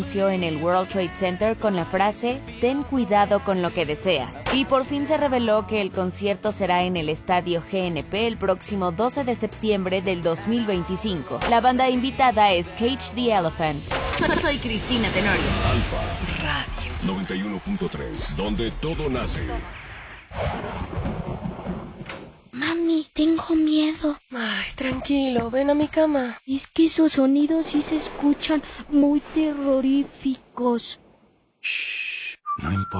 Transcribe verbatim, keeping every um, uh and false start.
en el World Trade Center con la frase "Ten cuidado con lo que deseas". Y por fin se reveló que el concierto será en el estadio G N P el próximo doce de septiembre del dos mil veinticinco. La banda invitada es Cage the Elephant. Soy Cristina Tenorio. Alfa Radio noventa y uno punto tres, donde todo nace. Mami, tengo miedo. Ay, tranquilo, ven a mi cama. Es que esos sonidos sí se escuchan muy terroríficos. Shh, no importa.